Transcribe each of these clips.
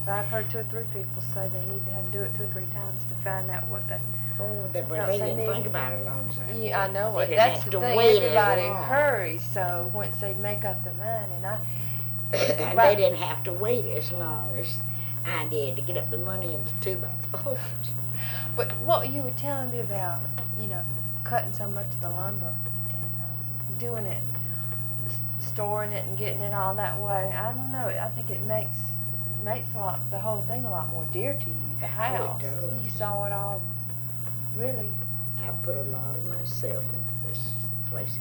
But I've heard 2 or 3 people say they need to have do it 2 or 3 times to find out what they Oh, that, well, else they they didn't think need. about it long as I did. Yeah, I know They it. didn't That's have the to thing. wait as Everybody long. hurries, so once they make up their mind, and And they didn't have to wait as long as I did to get up the money in the 2x4s. But what you were telling me about, you know, cutting so much of the lumber and doing it, storing it and getting it all that way, I don't know. I think it makes the whole thing a lot more dear to you. The house, does. you saw it all, really. I put a lot of myself into this place.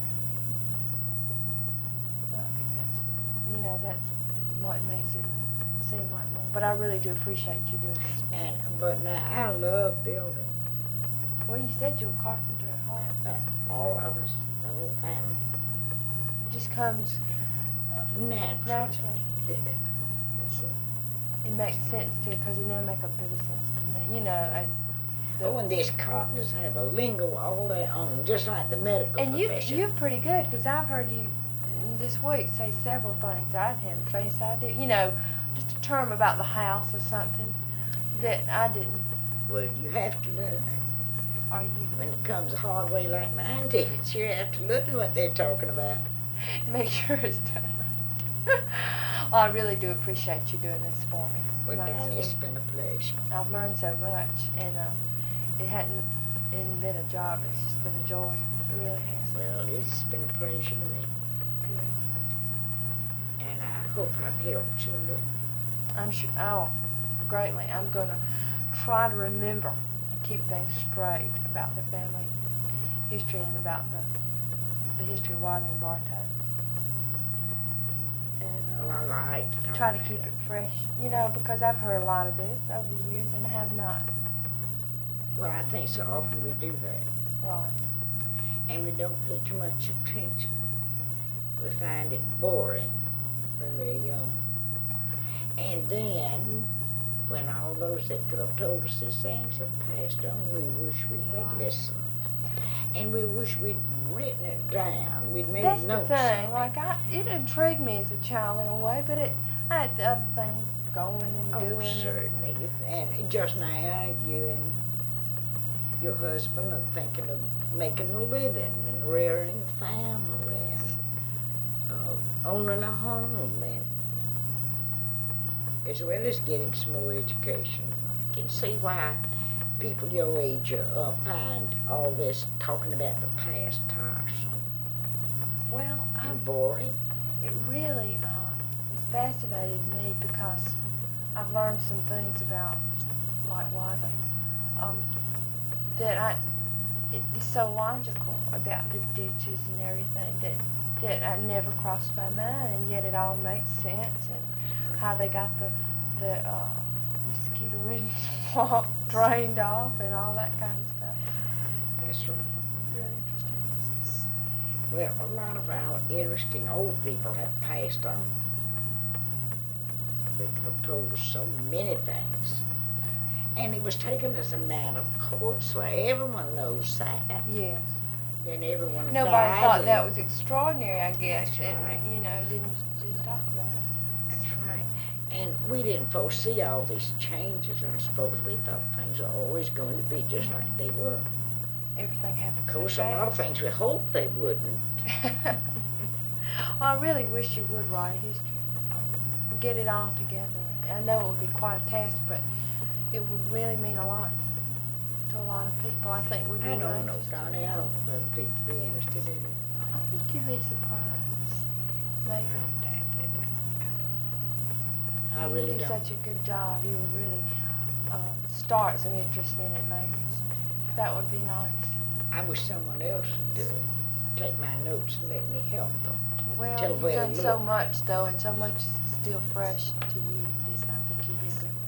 I think that's what makes it seem like more. But I really do appreciate you doing this. But now I love building. Well, you said you're a carpenter at heart. All of us, the whole family. It just comes naturally. That's it. It makes sense too, because it never make a bit of sense to me. Oh, and these carpenters have a lingo all their own, just like the medical And profession. you're pretty good, because I've heard you this week say several things I hadn't face idea. Just a term about the house or something that I didn't. Well, you have to learn. Are you? When it comes a hard way like mine did, you have to learn what they're talking about. Make sure it's done right. Well, I really do appreciate you doing this for me. Well, Tonight, Donnie, it's sweet. been a pleasure. I've learned so much, and it hadn't been a job. It's just been a joy. It really has. Well, it's been a pleasure to me, Good. and I hope I've helped you a little. I'm sure. Oh, greatly. I'm gonna try to remember and keep things straight about the family history and about the history of Wadley and Bartow. And Well, I like to talk try to about keep it fresh, because I've heard a lot of this over the years and have not. Well, I think so often we do that, Right. and we don't pay too much attention. We find it boring when we're young. And then, when all those that could have told us these things have passed on, we wish we had listened. And we wish we'd written it down. We'd made That's notes the thing. on it. It intrigued me as a child in a way, but I had the other things going and Oh, doing. certainly. And just now, you and your husband are thinking of making a living and rearing a family and owning a home, and as well as getting some more education. I can see why people your age find all this talking about the past tiresome Well, and boring. it really has fascinated me because I've learned some things about, like Wadley, that it's so logical about the ditches and everything that I never crossed my mind, and yet it all makes sense, and how they got the mosquito-ridden swamp drained off and all that kind of stuff. That's right. Really interesting. Well, a lot of our interesting old people have passed on. They could have told us so many things. And it was taken as a matter of course, so everyone knows that. Yes. Then everyone Nobody died thought and- that was extraordinary, I guess. That's and, right. Didn't talk about it. That's right. And we didn't foresee all these changes, I suppose. We thought things were always going to be just like they were. Everything happened Of so course, a lot of fast. things we hoped they wouldn't. Well, I really wish you would write a history. Get it all together. I know it would be quite a task, but it would really mean a lot to a lot of people. I think would be I really don't know, interested. Donnie. I don't know whether people be interested in it. I think you'd be surprised. Maybe. I You really do don't. such a good job. You would really start some interest in it, maybe. That would be nice. I wish someone else would do it. Take my notes and let me help them. Well, Tell you've where to done so look. much, though, and so much is still fresh to you.